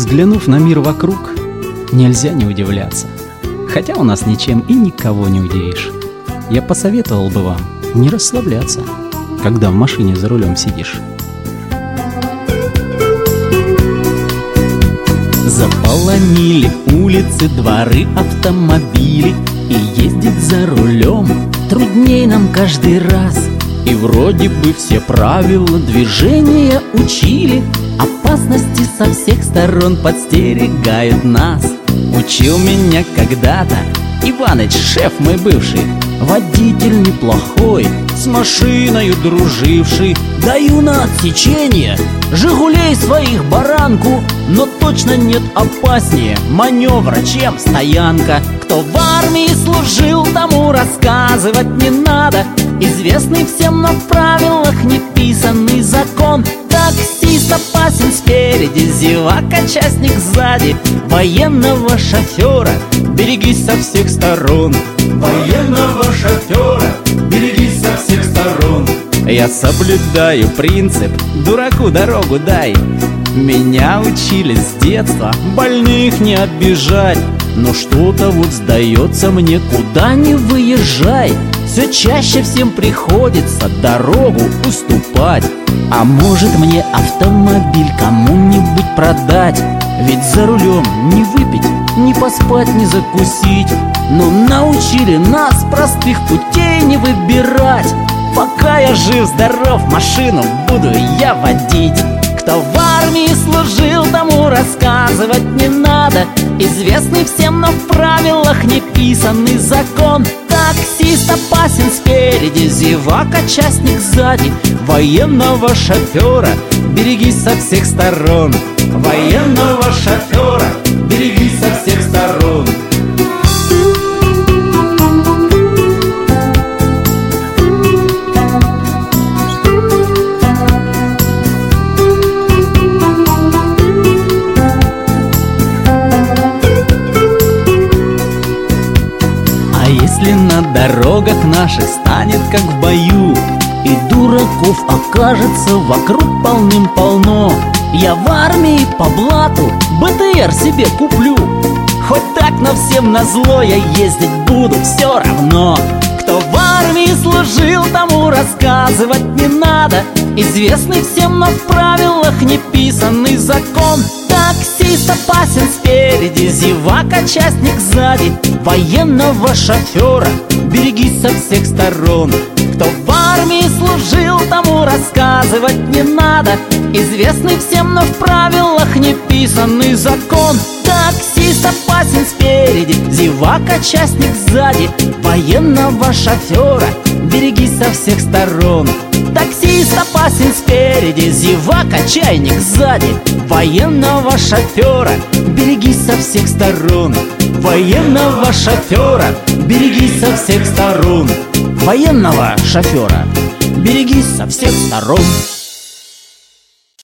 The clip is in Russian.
Взглянув на мир вокруг, нельзя не удивляться. Хотя у нас ничем и никого не удивишь. Я посоветовал бы вам не расслабляться, когда в машине за рулем сидишь. Заполонили улицы, дворы, автомобили, и ездить за рулем трудней нам каждый раз. И вроде бы все правила движения учили, опасности со всех сторон подстерегают нас. Учил меня когда-то Иваныч, шеф мой бывший, водитель неплохой, с машиною друживший. Даю на отсечение «Жигулей» своих баранку, но точно нет опаснее маневра, чем стоянка. Кто в армии служил, тому рассказывать не надо. Известный всем, но в правилах неписанный закон. Таксист опасен спереди, зевак-участник сзади. Военного шофера берегись со всех сторон. Военного шофера берегись со всех сторон. Я соблюдаю принцип «дураку дорогу дай». Меня учили с детства больных не обижать. Но что-то вот сдается мне, куда не выезжай, все чаще всем приходится дорогу уступать. А может мне автомобиль кому-нибудь продать? Ведь за рулем не выпить, не поспать, не закусить. Но научили нас простых путей не выбирать. Пока я жив-здоров, машину буду я водить. Кто в армии служил, тому рассказывать не надо. Известный всем, но в правилах неписанный закон. Таксист опасен спереди, зевак-участник сзади. Военного шофера берегись со всех сторон. Военного шофера берегись со всех сторон. Если на дорогах наших станет как в бою, и дураков окажется вокруг полным-полно, я в армии по блату БТР себе куплю. Хоть так, но всем назло я ездить буду все равно. Кто в армии служил, тому рассказывать не надо. Известный всем, но в правилах неписанный закон. Таксист опасен спереди, зевак-участник сзади. Военного шофера берегись со всех сторон. Кто в армии служил, тому рассказывать не надо. Известный всем, но в правилах неписанный закон. Таксист опасен спереди, зевак-участник сзади. Военного шофера берегись со всех сторон. Таксист опасен спереди, зевак-участник сзади. Военного шофера берегись со всех сторон. Военного шофера берегись со всех сторон. Военного шофера берегись со всех сторон.